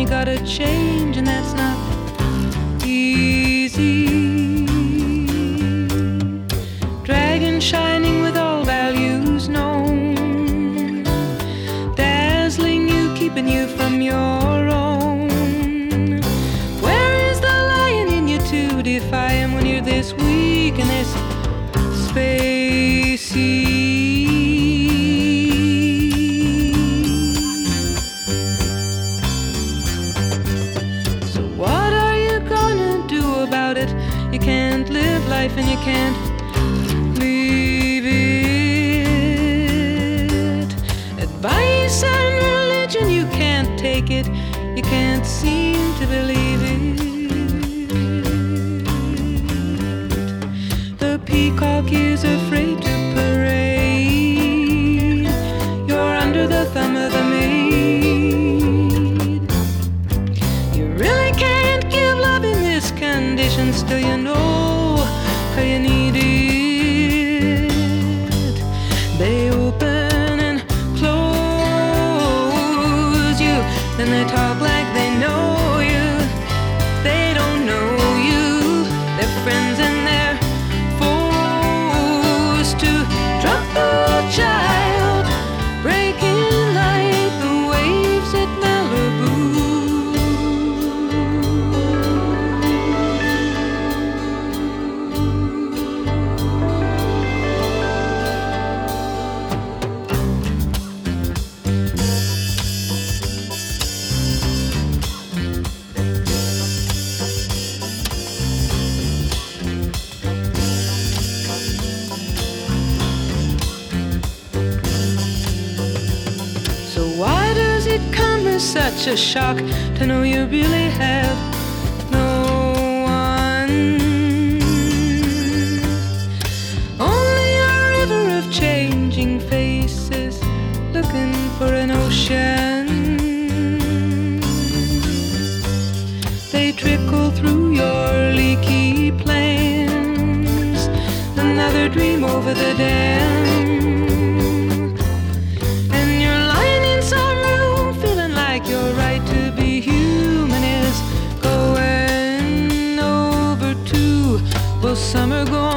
gotta change, and that's not easy. Dragon shining with all values known, dazzling you, keeping you from your own. Where is the lion in you to defy him when you're this weak and this spacey? So what are you gonna do about it? You can't live life and you can't leave it. Advice and religion, you can't take it. You can't seem to believe it. The peacock is afraid to parade. You're under the thumb of the maid. You really can't give love in this condition. Still you know how you need it. They open and close you, then they talk like they know you. They don't know you. They're friends and they're forced to drop the child, breaking like the waves at Malibu. So why does it come as such a shock to know you really have no one? Only a river of changing faces looking for an ocean. They trickle through your leaky plans, another dream over the dam. Your right to be human is going over too. Will summer go